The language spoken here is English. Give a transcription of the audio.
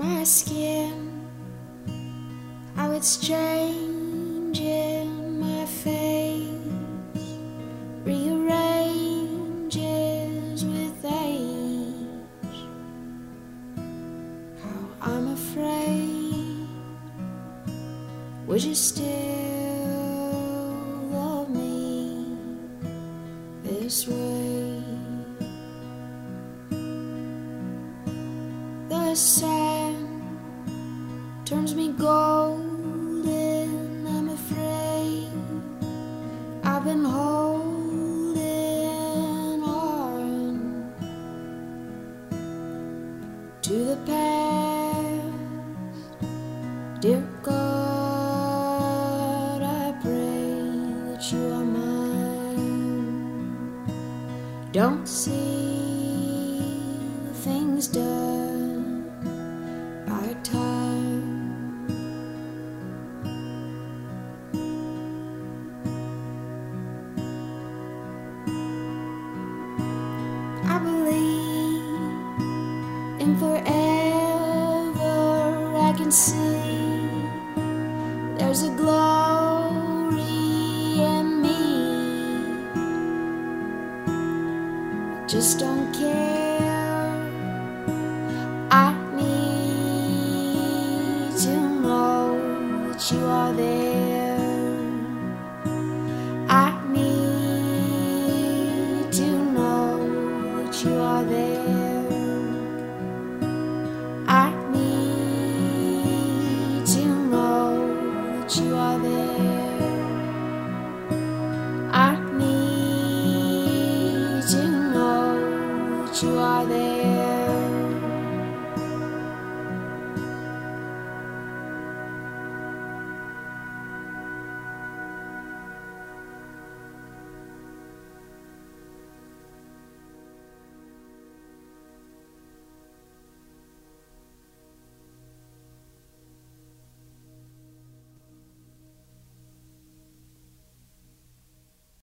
my skin, how it's changing my face, rearranges with age, how I'm afraid, would you still love me this way? The sand turns me golden, I'm afraid. I've been holding on to the past. Dear God, I pray that you are mine. Don't see the things done by time. I believe in forever. I can see there's a glory in me. I just don't care. I need to know that you are there. I need to know that you are there. I need to know that you are there. I need to know that you are there.